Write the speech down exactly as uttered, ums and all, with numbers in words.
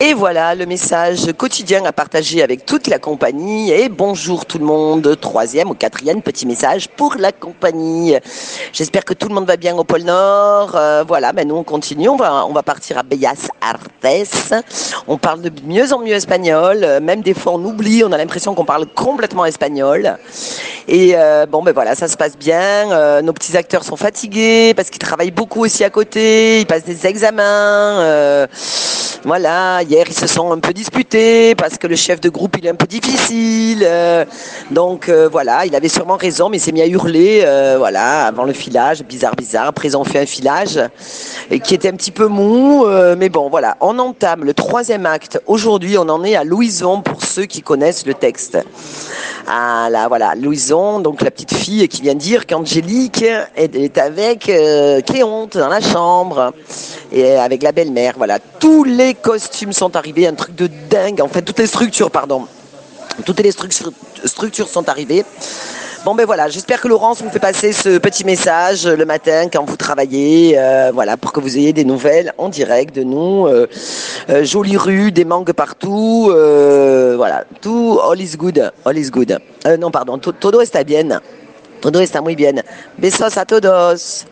Et voilà le message quotidien à partager avec toute la compagnie. Et bonjour tout le monde, troisième ou quatrième petit message pour la compagnie. J'espère que tout le monde va bien au pôle Nord. Euh, voilà, ben nous on continue, on va, on va partir à Bellas Artes. On parle de mieux en mieux espagnol, même des fois on oublie, on a l'impression qu'on parle complètement espagnol. Et euh, bon ben voilà, ça se passe bien. Euh, nos petits acteurs sont fatigués parce qu'ils travaillent beaucoup aussi à côté, ils passent des examens. Euh, voilà, hier ils se sont un peu disputés parce que le chef de groupe il est un peu difficile. Euh, donc euh, voilà, il avait sûrement raison, mais il s'est mis à hurler, euh, voilà, avant le filage, bizarre, bizarre. Après ils ont fait un filage et qui était un petit peu mou, euh, mais bon voilà, on entame le troisième acte. Aujourd'hui, on en est à Louison pour ceux qui connaissent le texte. Ah là, voilà, Louison, donc la petite fille qui vient dire qu'Angélique est, est avec euh, Kéonte dans la chambre et avec la belle-mère. Voilà, tous les costumes sont arrivés, un truc de dingue. En fait, toutes les structures, pardon, toutes les structures, structures sont arrivées. Bon ben voilà, j'espère que Laurence vous fait passer ce petit message le matin quand vous travaillez, euh, voilà, pour que vous ayez des nouvelles en direct de nous. Euh, euh, jolie rue, des mangues partout, euh, voilà, tout, all is good, all is good. Euh, non pardon, todo está bien, todo está muy bien. Besos a todos.